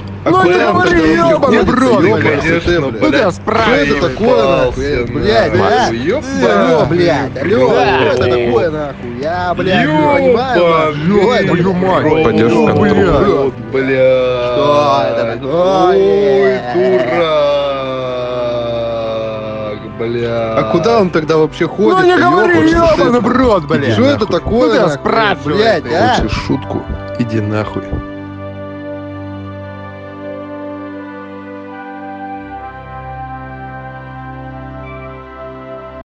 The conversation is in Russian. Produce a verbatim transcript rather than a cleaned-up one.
Ну не говори, ёбаный в рот, блядь. Конечно, Ну блядь. да, справа. Что это такое, нахуй? Блядь, а? Алло, блядь, алло, что это такое, нахуй? Я, блядь, не понимаю, нахуй. Что это, Твою мать. блядь? Поддержка Ой, контроля. блядь. Бля. Что это такое? Ой, дурак, бля. А куда он тогда вообще ходит? Ну не говори, ёбаный в рот, блядь. Что это такое, Ну да, нахуй? спрашивай Блядь, ты. а? Хочешь шутку? Иди нахуй.